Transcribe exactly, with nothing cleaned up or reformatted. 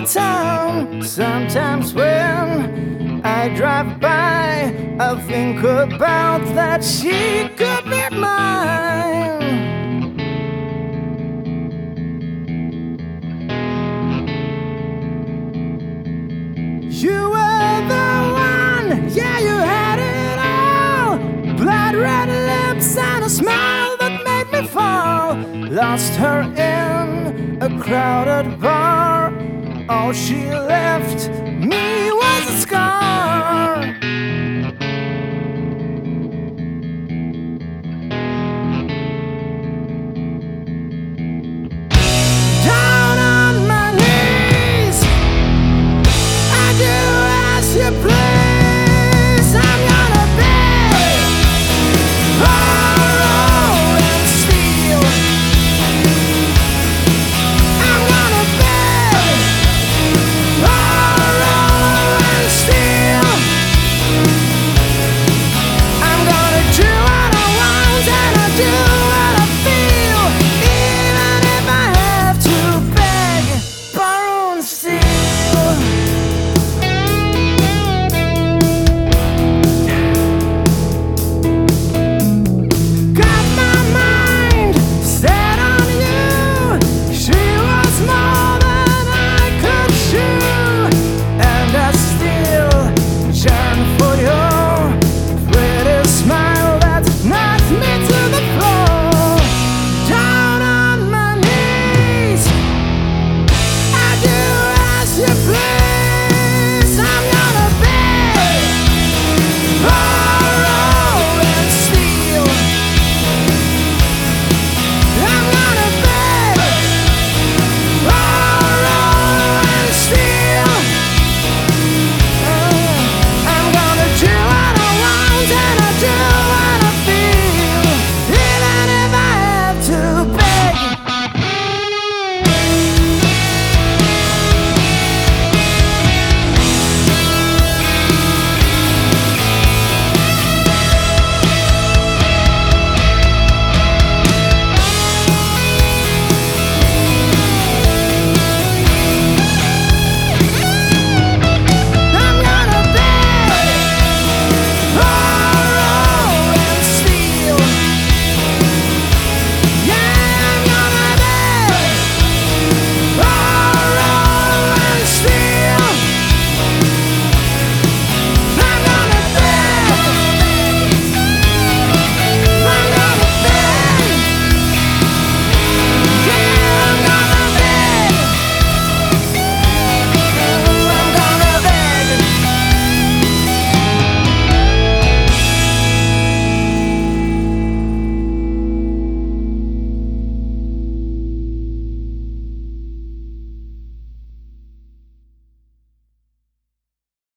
the town. Sometimes when I drive by, I think about that she could be mine. You were the one, yeah, you had it all. Blood red lips and a smile that made me fall. Lost her in a crowded bar. All she left me was a scar.